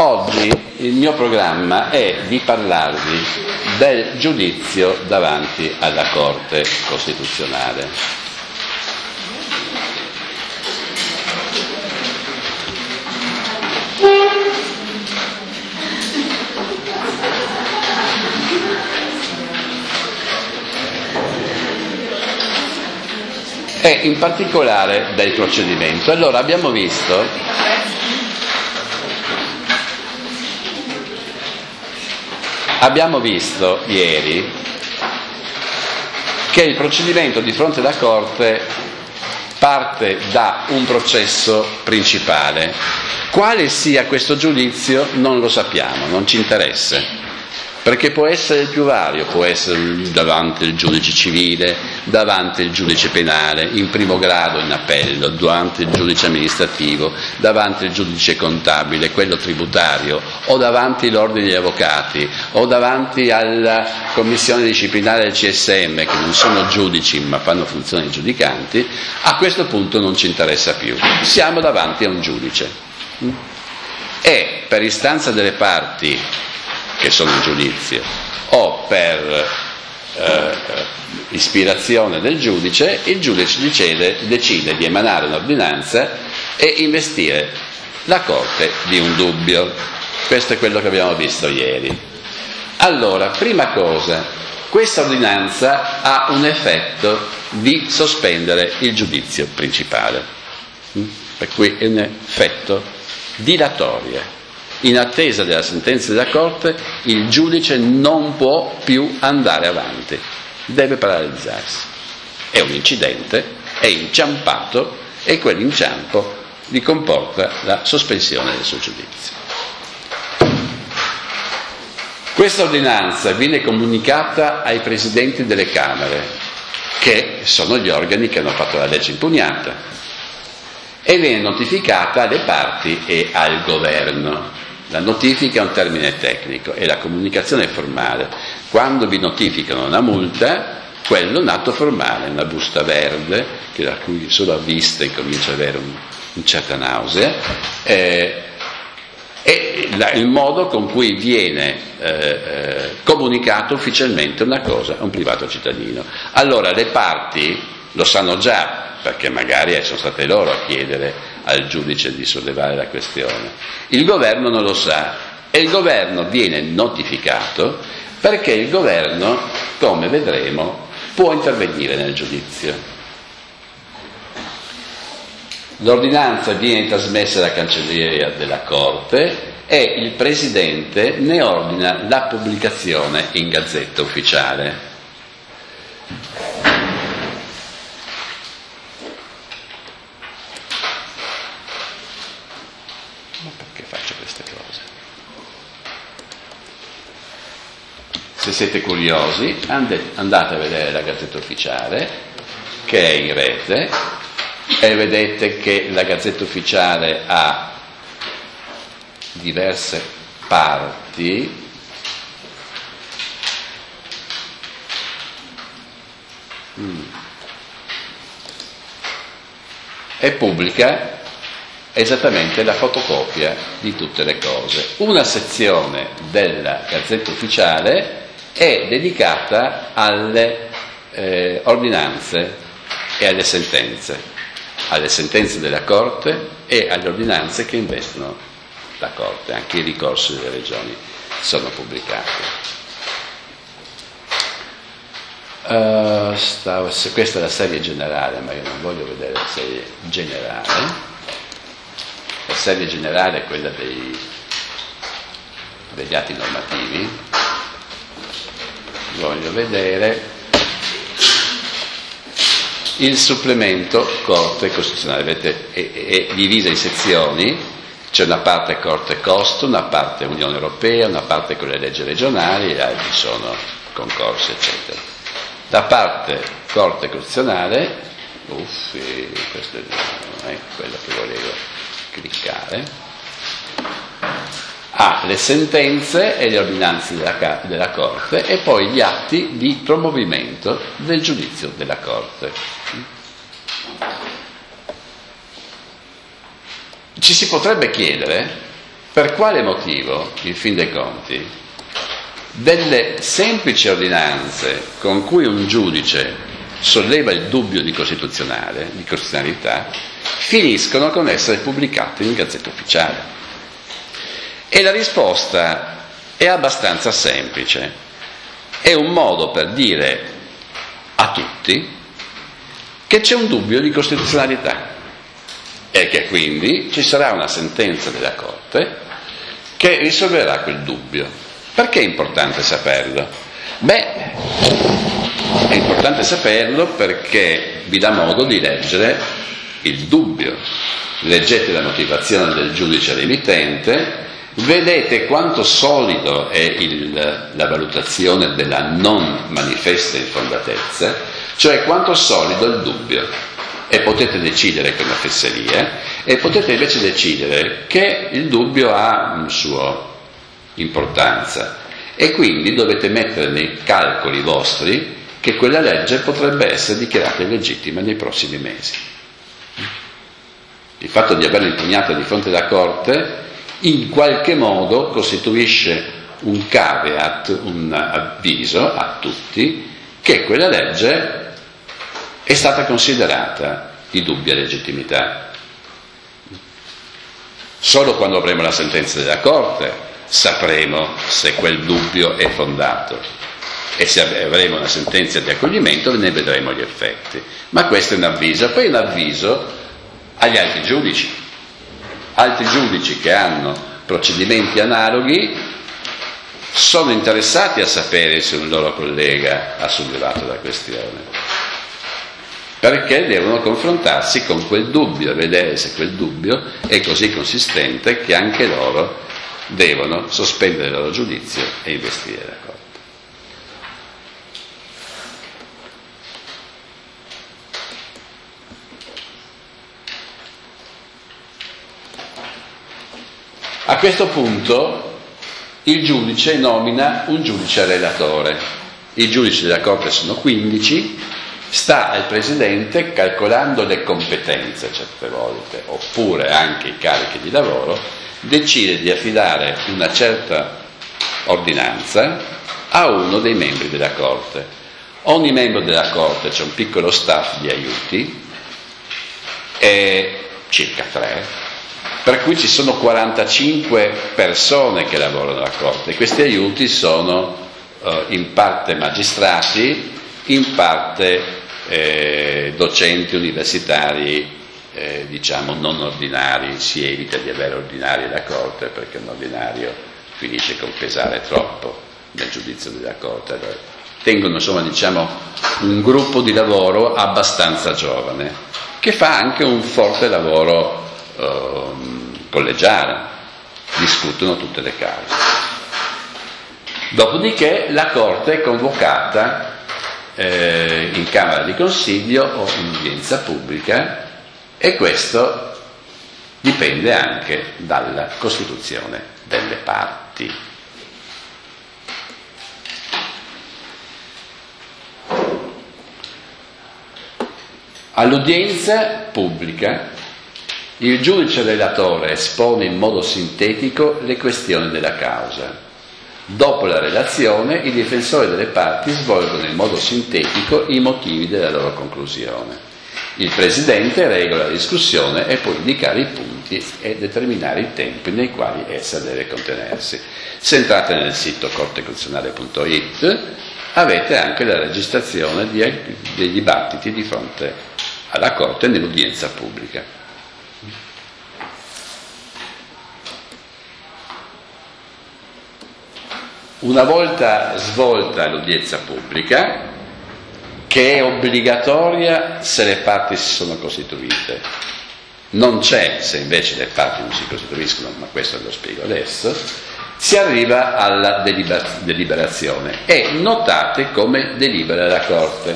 Oggi il mio programma è di parlarvi del giudizio davanti alla Corte Costituzionale. E in particolare del procedimento. Allora abbiamo visto ieri che il procedimento di fronte alla Corte parte da un processo principale. Quale sia questo giudizio non lo sappiamo, non ci interessa. Perché può essere il più vario, può essere davanti il giudice civile, davanti il giudice penale, in primo grado in appello, davanti il giudice amministrativo, davanti il giudice contabile, quello tributario, o davanti l'ordine degli avvocati, o davanti alla commissione disciplinare del CSM, che non sono giudici ma fanno funzioni giudicanti. A questo punto non ci interessa più. Siamo davanti a un giudice. E per istanza delle parti che sono in giudizio, o per ispirazione del giudice, il giudice decide di emanare un'ordinanza e investire la Corte di un dubbio. Questo è quello che abbiamo visto ieri. Allora, prima cosa, questa ordinanza ha un effetto di sospendere il giudizio principale, per cui è un effetto dilatorio. In attesa della sentenza della Corte, il giudice non può più andare avanti, deve paralizzarsi. È un incidente, è inciampato e quell'inciampo gli comporta la sospensione del suo giudizio. Questa ordinanza viene comunicata ai presidenti delle Camere, che sono gli organi che hanno fatto la legge impugnata, e viene notificata alle parti e al Governo. La notifica è un termine tecnico e la comunicazione è formale. Quando vi notificano una multa, quello è un atto formale, una busta verde, che da cui solo a vista incomincia ad avere una certa nausea, è il modo con cui viene comunicato ufficialmente una cosa a un privato cittadino. Allora le parti lo sanno già, perché magari sono state loro a chiedere al giudice di sollevare la questione. Il governo non lo sa e il governo viene notificato perché il governo, come vedremo, può intervenire nel giudizio. L'ordinanza viene trasmessa alla cancelleria della Corte e il Presidente ne ordina la pubblicazione in Gazzetta Ufficiale. Se siete curiosi, andate a vedere la Gazzetta Ufficiale, che è in rete, e vedete che la Gazzetta Ufficiale ha diverse parti. E pubblica esattamente la fotocopia di tutte le cose. Una sezione della Gazzetta Ufficiale è dedicata alle ordinanze e alle sentenze della Corte e alle ordinanze che investono la Corte. Anche i ricorsi delle regioni sono pubblicati. Questa è la serie generale, ma io non voglio vedere la serie generale. La serie generale è quella degli atti normativi. Voglio vedere il supplemento Corte Costituzionale. Vedete, è divisa in sezioni, c'è una parte Corte Costo, una parte Unione Europea, una parte con le leggi regionali, e altri sono concorsi, eccetera. La parte Corte Costituzionale, questo è quello che volevo cliccare, ha le sentenze e le ordinanze della Corte e poi gli atti di promovimento del giudizio della Corte. Ci si potrebbe chiedere Per quale motivo, in fin dei conti, delle semplici ordinanze con cui un giudice solleva il dubbio di costituzionalità, finiscono con essere pubblicate in Gazzetta Ufficiale? E la risposta è abbastanza semplice. È un modo per dire a tutti che c'è un dubbio di costituzionalità e che quindi ci sarà una sentenza della Corte che risolverà quel dubbio. Perché è importante saperlo? È importante saperlo perché vi dà modo di leggere il dubbio. Leggete la motivazione del giudice remittente, vedete quanto solido è la valutazione della non manifesta infondatezza, cioè quanto solido il dubbio. E potete decidere che è una fesseria, e potete invece decidere che il dubbio ha una sua importanza, e quindi dovete mettere nei calcoli vostri che quella legge potrebbe essere dichiarata illegittima nei prossimi mesi. Il fatto di averla impugnata di fronte alla Corte in qualche modo costituisce un caveat, un avviso a tutti che quella legge è stata considerata di dubbia legittimità. Solo quando avremo la sentenza della Corte sapremo se quel dubbio è fondato, e se avremo una sentenza di accoglimento ne vedremo gli effetti. Ma questo è un avviso. Poi un avviso agli altri giudici che hanno procedimenti analoghi sono interessati a sapere se un loro collega ha sollevato la questione, perché devono confrontarsi con quel dubbio e vedere se quel dubbio è così consistente che anche loro devono sospendere il loro giudizio e investire la Corte. A questo punto il giudice nomina un giudice relatore. I giudici della Corte sono 15. Sta al Presidente, calcolando le competenze certe volte, oppure anche i carichi di lavoro, decide di affidare una certa ordinanza a uno dei membri della Corte. Ogni membro della Corte c'è un piccolo staff di aiuti, circa 3, per cui ci sono 45 persone che lavorano alla Corte. Questi aiuti sono in parte magistrati, in parte docenti universitari, diciamo non ordinari. Si evita di avere ordinari alla Corte perché un ordinario finisce con pesare troppo nel giudizio della Corte. Allora, tengono insomma un gruppo di lavoro abbastanza giovane che fa anche un forte lavoro collegiale, discutono tutte le cause. Dopodiché la Corte è convocata in Camera di Consiglio o in udienza pubblica, e questo dipende anche dalla costituzione delle parti. All'udienza pubblica il giudice relatore espone in modo sintetico le questioni della causa. Dopo la relazione, i difensori delle parti svolgono in modo sintetico i motivi della loro conclusione. Il Presidente regola la discussione e può indicare i punti e determinare i tempi nei quali essa deve contenersi. Se entrate nel sito cortecostituzionale.it avete anche la registrazione dei dibattiti di fronte alla Corte nell'udienza pubblica. Una volta svolta l'udienza pubblica, che è obbligatoria se le parti si sono costituite, non c'è se invece le parti non si costituiscono, ma questo ve lo spiego adesso, si arriva alla deliberazione, e notate come delibera la Corte.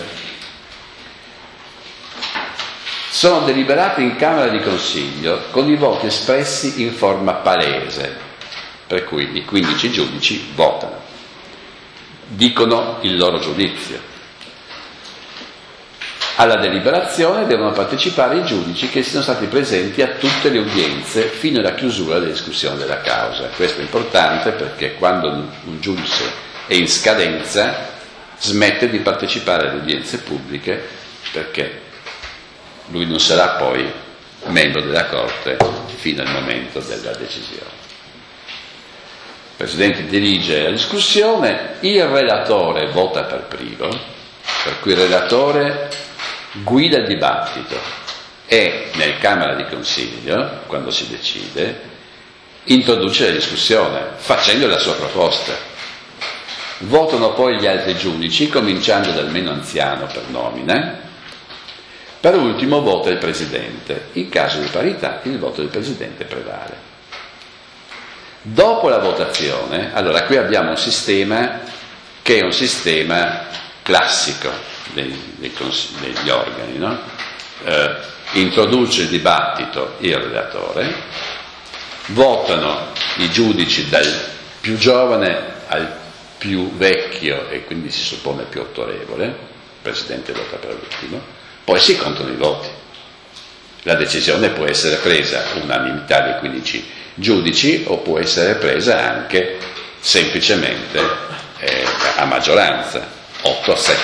Sono deliberate in Camera di Consiglio con i voti espressi in forma palese, per cui i 15 giudici votano, dicono il loro giudizio. Alla deliberazione devono partecipare i giudici che siano stati presenti a tutte le udienze fino alla chiusura della discussione della causa. Questo è importante perché quando un giudice è in scadenza smette di partecipare alle udienze pubbliche, perché lui non sarà poi membro della Corte fino al momento della decisione. Il Presidente dirige la discussione, il relatore vota per primo, per cui il relatore guida il dibattito e nel Camera di Consiglio, quando si decide, introduce la discussione facendo la sua proposta. Votano poi gli altri giudici, cominciando dal meno anziano per nomina. Per ultimo vota il Presidente. In caso di parità il voto del Presidente prevale. Dopo la votazione, allora qui abbiamo un sistema che è un sistema classico degli organi, no? Introduce il dibattito il relatore, votano i giudici dal più giovane al più vecchio e quindi si suppone più autorevole, il Presidente vota per ultimo, poi si contano i voti. La decisione può essere presa all'unanimità dei 15 giudici o può essere presa anche semplicemente a maggioranza, 8-7.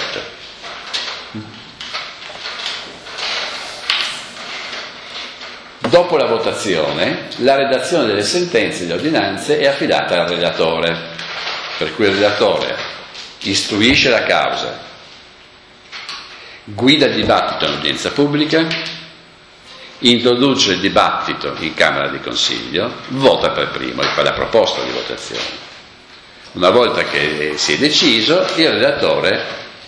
Dopo la votazione, la redazione delle sentenze e delle ordinanze è affidata al relatore, per cui il relatore istruisce la causa, guida il dibattito in udienza pubblica, introduce il dibattito in Camera di Consiglio, vota per primo e fa la proposta di votazione. Una volta che si è deciso, il relatore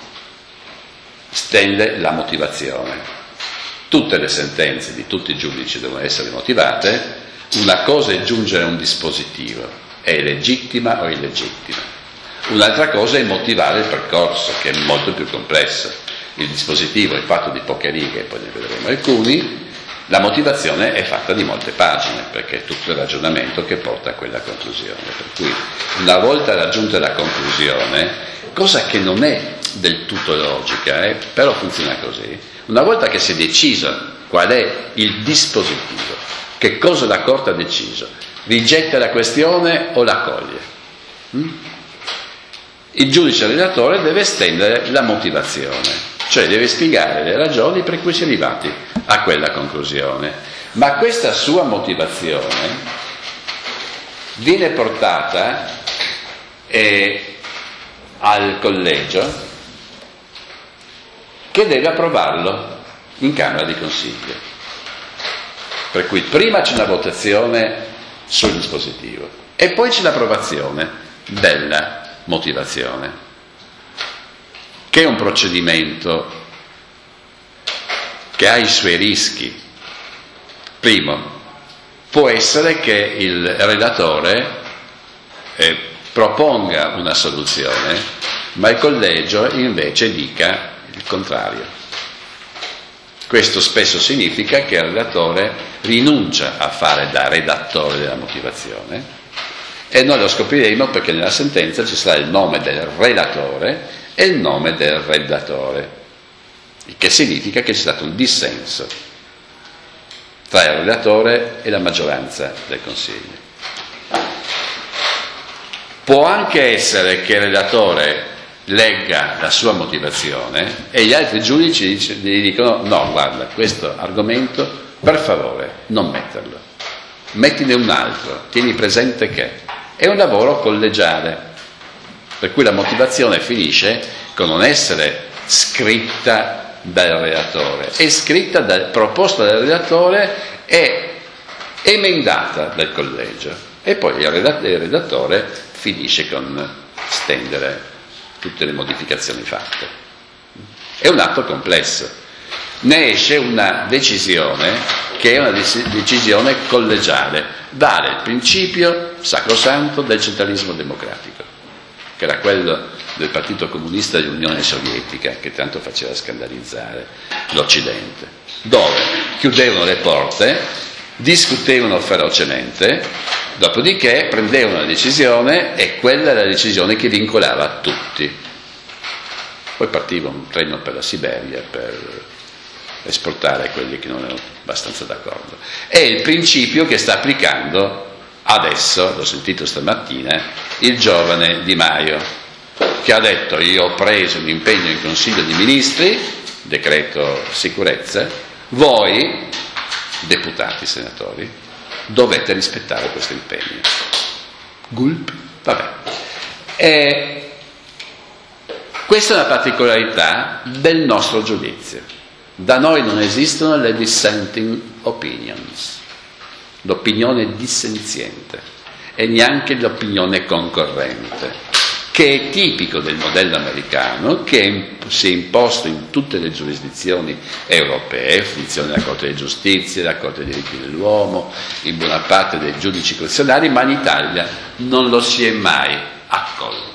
stende la motivazione. Tutte le sentenze di tutti i giudici devono essere motivate. Una cosa è giungere a un dispositivo, è legittima o illegittima. Un'altra cosa è motivare il percorso, che è molto più complesso. Il dispositivo è fatto di poche righe, poi ne vedremo alcuni. La motivazione è fatta di molte pagine, perché è tutto il ragionamento che porta a quella conclusione. Per cui, una volta raggiunta la conclusione, cosa che non è del tutto logica, però funziona così, una volta che si è deciso qual è il dispositivo, che cosa la Corte ha deciso, rigetta la questione o la accoglie? Il giudice relatore deve estendere la motivazione, cioè deve spiegare le ragioni per cui si è arrivati a quella conclusione. Ma questa sua motivazione viene portata al collegio, che deve approvarlo in Camera di Consiglio. Per cui prima c'è una votazione sul dispositivo e poi c'è l'approvazione della motivazione, che è un procedimento che ha i suoi rischi. Primo, può essere che il relatore proponga una soluzione, ma il collegio invece dica il contrario. Questo spesso significa che il relatore rinuncia a fare da redattore della motivazione, e noi lo scopriremo perché nella sentenza ci sarà il nome del relatore e il nome del redatore, il che significa che c'è stato un dissenso tra il relatore e la maggioranza del Consiglio. Può anche essere che il relatore legga la sua motivazione e gli altri giudici gli dicono: no, guarda, questo argomento per favore non metterlo, mettine un altro, tieni presente che è un lavoro collegiale, per cui la motivazione finisce con non essere scritta dal relatore, è scritta proposta dal relatore e emendata dal collegio, e poi il redattore finisce con stendere tutte le modificazioni fatte. È un atto complesso. Ne esce una decisione che è una decisione collegiale, vale il principio sacrosanto del centralismo democratico, che era quello del Partito Comunista dell'Unione Sovietica, che tanto faceva scandalizzare l'Occidente, dove chiudevano le porte, discutevano ferocemente, dopodiché prendevano una decisione e quella era la decisione che vincolava tutti. Poi partiva un treno per la Siberia per esportare quelli che non erano abbastanza d'accordo. È il principio che sta applicando adesso, l'ho sentito stamattina, il giovane Di Maio, che ha detto: io ho preso un impegno in Consiglio di Ministri, decreto sicurezza, voi, deputati, senatori, dovete rispettare questo impegno. Gulp, vabbè. Questa è una particolarità del nostro giudizio. Da noi non esistono le dissenting opinions, l'opinione dissenziente, e neanche l'opinione concorrente, che è tipico del modello americano, che si è imposto in tutte le giurisdizioni europee, funziona la Corte di Giustizia, la Corte dei diritti dell'uomo, in buona parte dei giudici costituzionali, ma in Italia non lo si è mai accolto.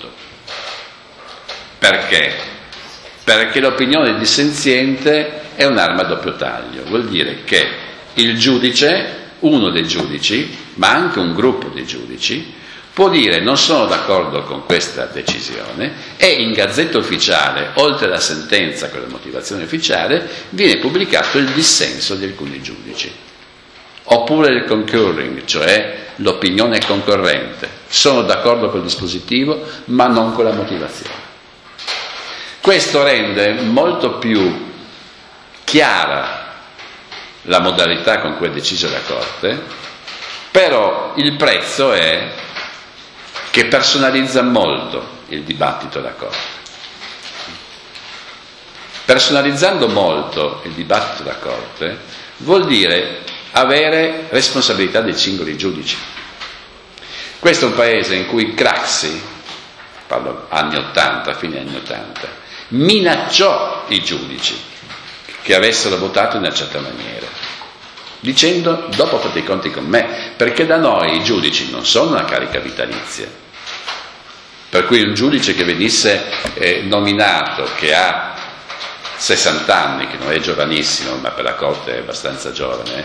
Perché? Perché l'opinione dissenziente è un'arma a doppio taglio, vuol dire che il giudice, uno dei giudici, ma anche un gruppo di giudici, può dire: non sono d'accordo con questa decisione, e in Gazzetta Ufficiale, oltre alla sentenza con la motivazione ufficiale, viene pubblicato il dissenso di alcuni giudici. Oppure il concurring, cioè l'opinione concorrente: sono d'accordo col dispositivo ma non con la motivazione. Questo rende molto più chiara la modalità con cui è decisa la Corte, però il prezzo è che personalizza molto il dibattito alla Corte. Personalizzando molto il dibattito alla Corte vuol dire avere responsabilità dei singoli giudici. Questo è un paese in cui Craxi, parlo anni 80, fine anni 80, minacciò i giudici che avessero votato in una certa maniera, dicendo: dopo fate i conti con me, perché da noi i giudici non sono una carica vitalizia, per cui un giudice che venisse nominato, che ha 60 anni, che non è giovanissimo, ma per la Corte è abbastanza giovane,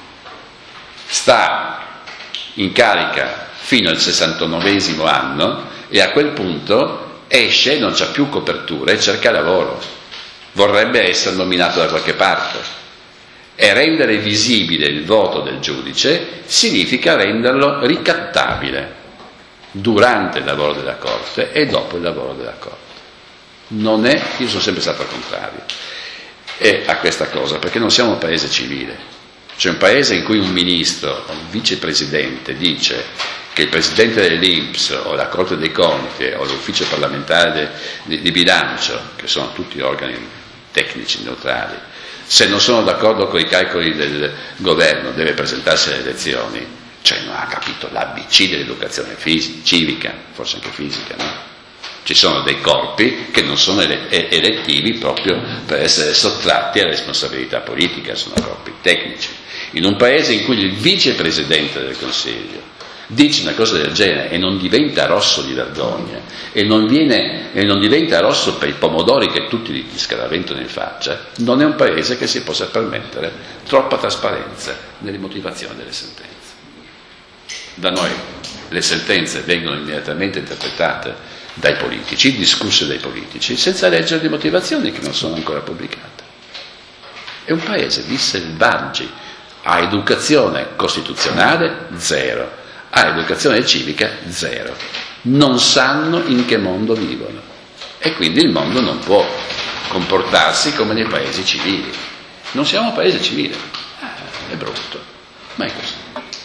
sta in carica fino al 69esimo anno e a quel punto esce, non c'ha più coperture e cerca lavoro, vorrebbe essere nominato da qualche parte, e rendere visibile il voto del giudice significa renderlo ricattabile durante il lavoro della Corte e dopo il lavoro della Corte. Non è, io sono sempre stato al contrario a questa cosa, perché non siamo un paese civile. C'è un paese in cui un ministro o un vicepresidente dice che il presidente dell'INPS o la Corte dei Conti o l'ufficio parlamentare di bilancio, che sono tutti organi tecnici neutrali, se non sono d'accordo con i calcoli del governo deve presentarsi alle elezioni, cioè non ha capito l'ABC dell'educazione civica, forse anche fisica, no? Ci sono dei corpi che non sono elettivi proprio per essere sottratti alla responsabilità politica, sono corpi tecnici. In un paese in cui il vicepresidente del Consiglio dice una cosa del genere e non diventa rosso di vergogna e non diventa rosso per i pomodori che tutti gli scaraventano in faccia, non è un paese che si possa permettere troppa trasparenza nelle motivazioni delle sentenze. Da noi le sentenze vengono immediatamente interpretate dai politici, discusse dai politici, senza leggere le motivazioni che non sono ancora pubblicate. È un paese di selvaggi, ha educazione costituzionale zero, ha educazione civica zero, non sanno in che mondo vivono e quindi il mondo non può comportarsi come nei paesi civili. Non siamo un paese civile, è brutto, ma è così.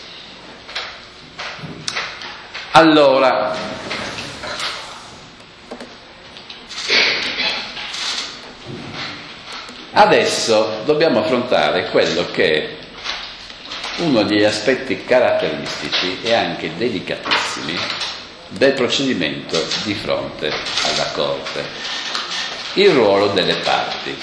Allora, adesso dobbiamo affrontare quello che è uno degli aspetti caratteristici e anche delicatissimi del procedimento di fronte alla Corte, il ruolo delle parti.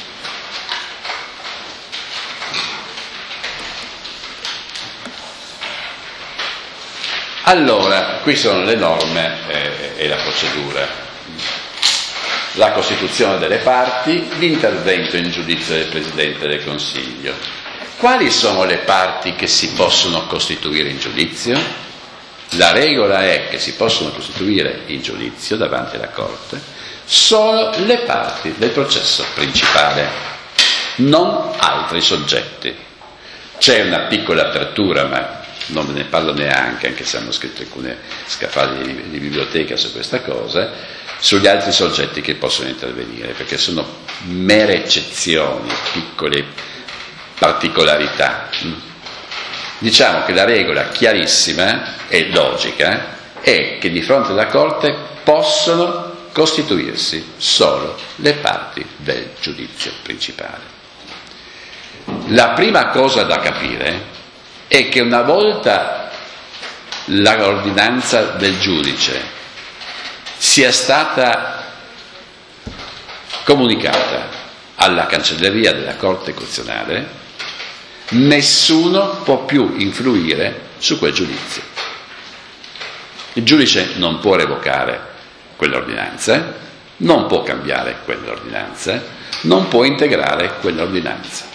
Allora, qui sono le norme e la procedura. La costituzione delle parti, l'intervento in giudizio del Presidente del Consiglio. Quali sono le parti che si possono costituire in giudizio? La regola è che si possono costituire in giudizio davanti alla Corte solo le parti del processo principale, non altri soggetti. C'è una piccola apertura, ma non ve ne parlo neanche, anche se hanno scritto alcune scaffali di biblioteca su questa cosa, sugli altri soggetti che possono intervenire, perché sono mere eccezioni, piccole particolarità. Diciamo che la regola chiarissima e logica è che di fronte alla Corte possono costituirsi solo le parti del giudizio principale. La prima cosa da capire è che una volta l'ordinanza del giudice sia stata comunicata alla cancelleria della Corte Costituzionale, nessuno può più influire su quel giudizio. Il giudice non può revocare quell'ordinanza, non può cambiare quell'ordinanza, non può integrare quell'ordinanza.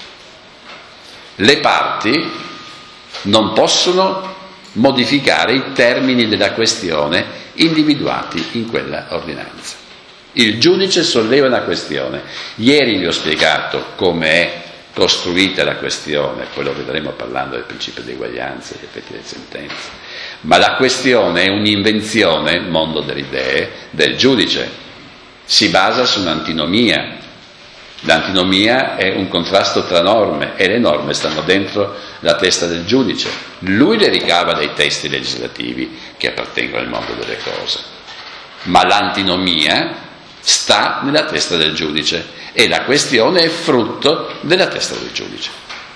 Le parti non possono modificare i termini della questione individuati in quella ordinanza. Il giudice solleva una questione. Ieri vi ho spiegato come è costruita la questione, poi lo vedremo parlando del principio di eguaglianza e degli effetti delle sentenze, ma la questione è un'invenzione, mondo delle idee, del giudice. Si basa su un'antinomia. L'antinomia è un contrasto tra norme e le norme stanno dentro la testa del giudice. Lui le ricava dai testi legislativi che appartengono al mondo delle cose, ma l'antinomia sta nella testa del giudice e la questione è frutto della testa del giudice.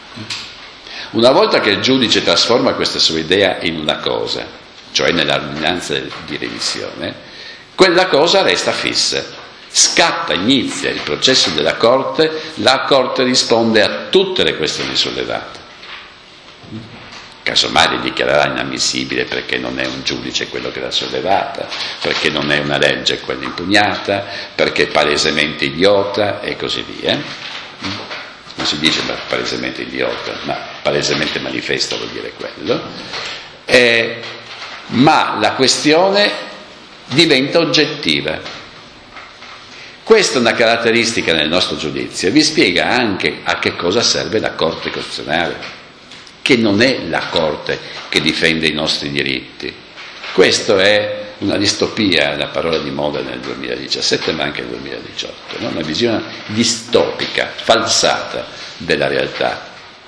Una volta che il giudice trasforma questa sua idea in una cosa, cioè nell'ordinanza di revisione, quella cosa resta fissa. Inizia il processo della Corte, la Corte risponde a tutte le questioni sollevate. Casomai li dichiarerà inammissibile perché non è un giudice quello che l'ha sollevata, perché non è una legge quella impugnata, perché è palesemente idiota e così via. Non si dice palesemente idiota, ma palesemente manifesta vuol dire quello. Ma la questione diventa oggettiva. Questa è una caratteristica nel nostro giudizio, vi spiega anche a che cosa serve la Corte Costituzionale, che non è la Corte che difende i nostri diritti. Questo è una distopia, la parola di moda nel 2017 ma anche nel 2018, no? Una visione distopica, falsata della realtà.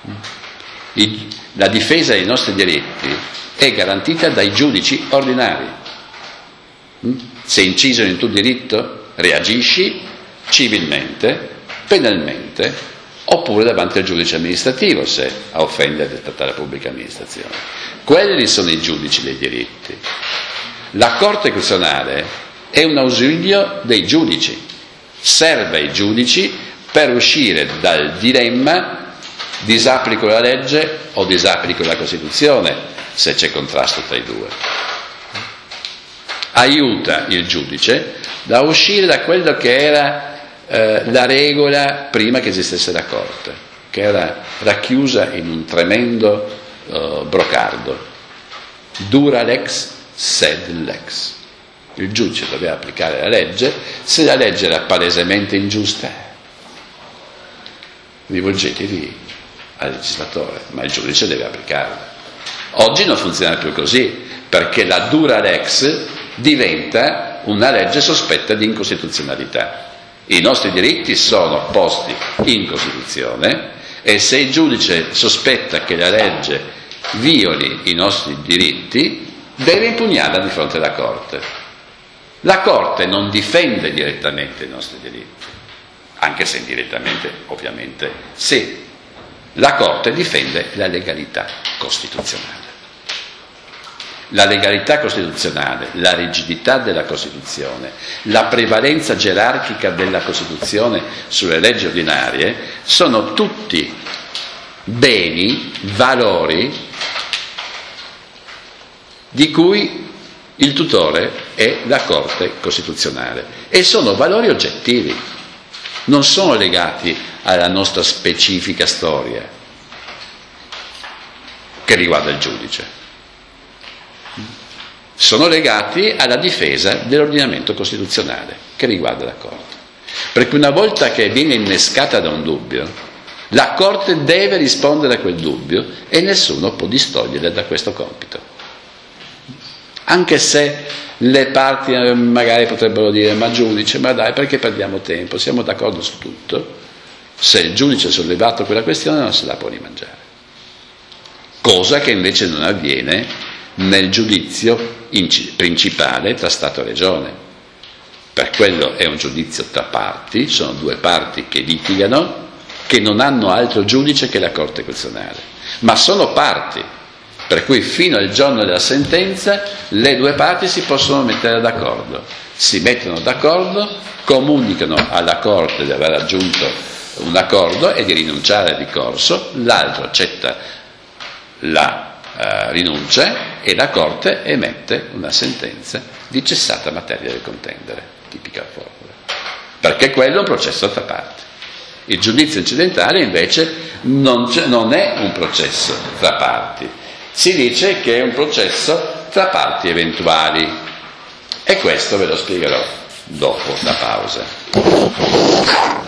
La difesa dei nostri diritti è garantita dai giudici ordinari. Se incidono in tuo diritto, reagisci civilmente, penalmente, oppure davanti al giudice amministrativo se a offendere la pubblica amministrazione. Quelli sono i giudici dei diritti. La Corte Costituzionale è un ausilio dei giudici, serve ai giudici per uscire dal dilemma: disapplico la legge o disapplico la Costituzione, se c'è contrasto tra i due. Aiuta il giudice da uscire da quello che era la regola prima che esistesse la Corte, che era racchiusa in un tremendo brocardo. Dura lex, sed lex. Il giudice doveva applicare la legge, se la legge era palesemente ingiusta, rivolgetevi al legislatore, ma il giudice deve applicarla. Oggi non funziona più così, perché la dura lex diventa una legge sospetta di incostituzionalità. I nostri diritti sono posti in Costituzione e se il giudice sospetta che la legge violi i nostri diritti, deve impugnarla di fronte alla Corte. La Corte non difende direttamente i nostri diritti, anche se indirettamente, ovviamente, sì. La Corte difende la legalità costituzionale. La legalità costituzionale, la rigidità della Costituzione, la prevalenza gerarchica della Costituzione sulle leggi ordinarie sono tutti beni, valori di cui il tutore è la Corte Costituzionale e sono valori oggettivi, non sono legati alla nostra specifica storia che riguarda il giudice. sono legati alla difesa dell'ordinamento costituzionale che riguarda la Corte. Perché una volta che viene innescata da un dubbio, la Corte deve rispondere a quel dubbio e nessuno può distoglierla da questo compito. Anche se le parti magari potrebbero dire: ma giudice, ma dai, perché perdiamo tempo? Siamo d'accordo su tutto. Se il giudice ha sollevato quella questione non se la può rimangiare. Cosa che invece non avviene nel giudizio principale tra Stato e Regione. Per quello è un giudizio tra parti, sono due parti che litigano, che non hanno altro giudice che la Corte Costituzionale, ma sono parti, per cui fino al giorno della sentenza le due parti si possono mettere d'accordo, si mettono d'accordo, comunicano alla Corte di aver raggiunto un accordo e di rinunciare al ricorso, l'altro accetta la rinuncia e la Corte emette una sentenza di cessata materia del contendere, tipica formula, perché quello è un processo tra parti. Il giudizio incidentale invece non è un processo tra parti, si dice che è un processo tra parti eventuali, e questo ve lo spiegherò dopo la pausa.